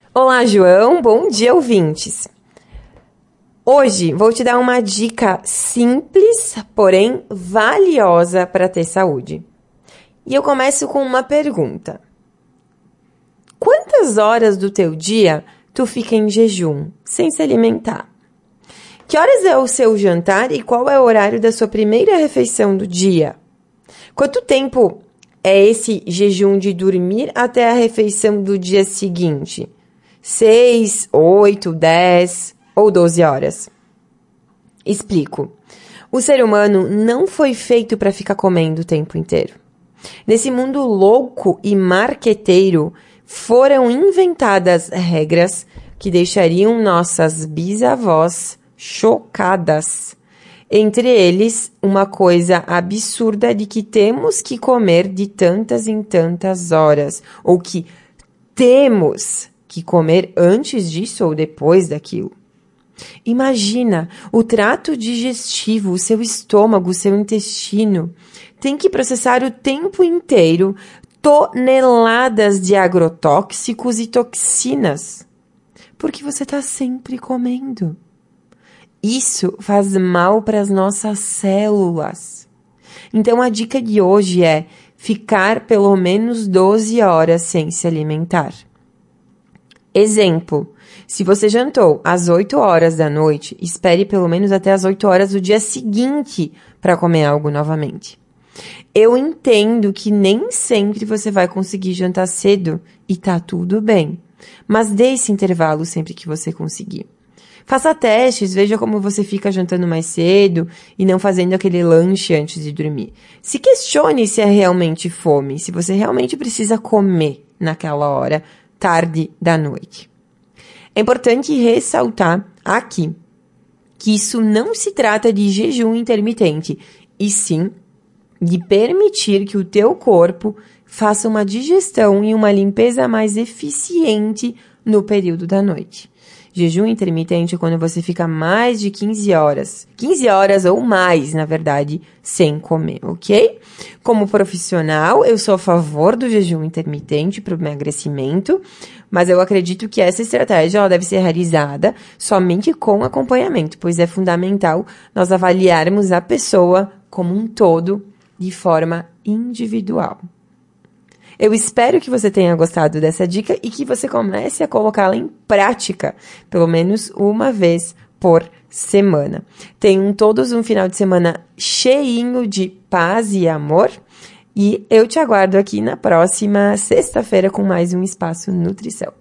Olá, João. Bom dia, ouvintes. Hoje vou te dar uma dica simples, porém valiosa para ter saúde. E eu começo com uma pergunta. Quantas horas do teu dia tu fica em jejum, sem se alimentar? Que horas é o seu jantar e qual é o horário da sua primeira refeição do dia? Quanto tempo é esse jejum de dormir até a refeição do dia seguinte? 6, 8, 10 ou 12 horas? Explico. O ser humano não foi feito para ficar comendo o tempo inteiro. Nesse mundo louco e marqueteiro, foram inventadas regras que deixariam nossas bisavós chocadas. Entre eles, uma coisa absurda de que temos que comer de tantas em tantas horas, ou que temos que comer antes disso ou depois daquilo. Imagina, o trato digestivo, o seu estômago, o seu intestino, tem que processar o tempo inteiro toneladas de agrotóxicos e toxinas, porque você está sempre comendo. Isso faz mal para as nossas células. Então, a dica de hoje é ficar pelo menos 12 horas sem se alimentar. Exemplo, se você jantou às 8 horas da noite, espere pelo menos até às 8 horas do dia seguinte para comer algo novamente. Eu entendo que nem sempre você vai conseguir jantar cedo e tá tudo bem, mas dê esse intervalo sempre que você conseguir. Faça testes, veja como você fica jantando mais cedo e não fazendo aquele lanche antes de dormir. Se questione se é realmente fome, se você realmente precisa comer naquela hora, tarde da noite. É importante ressaltar aqui que isso não se trata de jejum intermitente, e sim de permitir que o teu corpo faça uma digestão e uma limpeza mais eficiente no período da noite. Jejum intermitente é quando você fica mais de 15 horas ou mais, na verdade, sem comer, ok? Como profissional, eu sou a favor do jejum intermitente para o emagrecimento, mas eu acredito que essa estratégia ela deve ser realizada somente com acompanhamento, pois é fundamental nós avaliarmos a pessoa como um todo de forma individual. Eu espero que você tenha gostado dessa dica e que você comece a colocá-la em prática, pelo menos uma vez por semana. Tenham todos um final de semana cheinho de paz e amor e eu te aguardo aqui na próxima sexta-feira com mais um Espaço Nutrição.